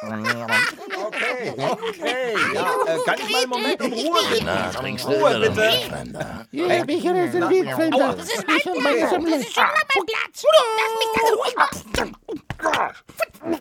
Okay, ja, kann ich mal einen Moment in Ruhe bitten? Na, trinkst du Ruhe, wieder bitte. Liedfremder? Ja, Michael, das ist ein Liedfilmer. Das ist mein Platz. Das ist immer mein Platz. Lass mich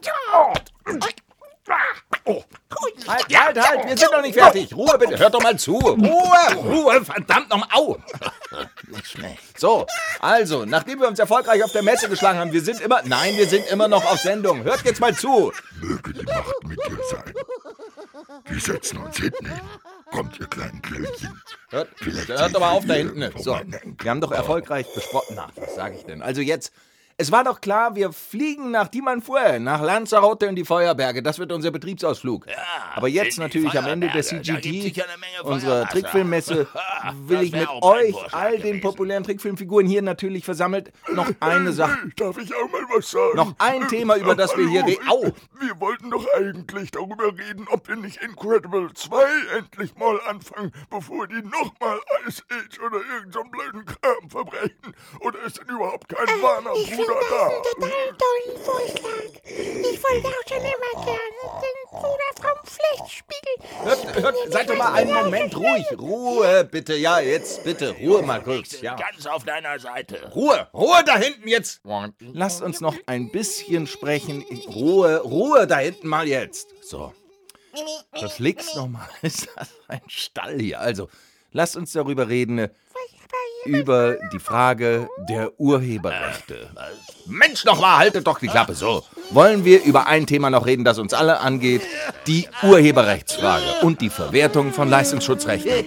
Halt, wir sind noch nicht fertig. Ruhe bitte, hört doch mal zu. Ruhe, verdammt nochmal, au. Nicht schlecht. So, also, nachdem wir uns erfolgreich auf der Messe geschlagen haben, wir sind immer noch auf Sendung. Hört jetzt mal zu. Möge die Macht mit dir sein. Wir setzen uns hinten hin. Kommt, ihr kleinen Klönchen. Hört doch mal auf da hinten. So, wir haben doch erfolgreich besprochen. Na, was sage ich denn? Also jetzt, es war doch klar, wir fliegen nach Dimanfue, nach Lanzarote in die Feuerberge. Das wird unser Betriebsausflug. Ja, Aber jetzt in die natürlich am Ende der Feuerberge, da gibt CGT, sich ja eine Menge unserer Feuerwasser. Trickfilmmesse, will Das ich wär mit auch mein euch, Vorschlag all den gewesen. populären Trickfilmfiguren hier natürlich versammelt, noch eine Sache. Darf ich auch mal was sagen? Noch ein Thema, über das wir hier Au! Wir wollten doch eigentlich darüber reden, ob wir nicht Incredible 2 endlich mal anfangen, bevor die nochmal Ice Age oder irgend so einen blöden Kram verbrechen. Oder ist denn überhaupt kein wahrer Ich finde Bruder das da? einen total tollen Vorschlag. Ich wollte auch schon immer gerne den Bruder vom Flechtspiegel. Seid doch mal einen Moment ruhig. Ruhe, bitte. Ja, jetzt bitte. Ruhe mal kurz. Ja. Ganz auf deiner Seite. Ruhe da hinten jetzt. Lasst uns noch ein bisschen sprechen. Ruhe da hinten mal jetzt. So. Verflixt nochmal. Ist das ein Stall hier? Also, lasst uns darüber reden. Über die Frage der Urheberrechte. Mensch, nochmal, haltet doch die Klappe. So, wollen wir über ein Thema noch reden, das uns alle angeht? Die Urheberrechtsfrage und die Verwertung von Leistungsschutzrechten.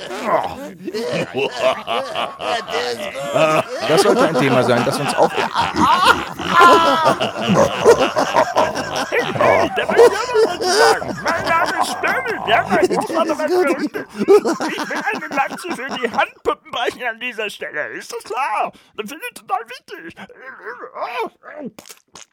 Das sollte ein Thema sein, das uns auch... Da will ich auch noch was sagen. Mein Name ist Störmel, ja, mein Großvater war Verrückte. Ich will eine Lanze für die Handpuppen brechen an dieser Stelle. Ist das klar? Das finde ich total wichtig.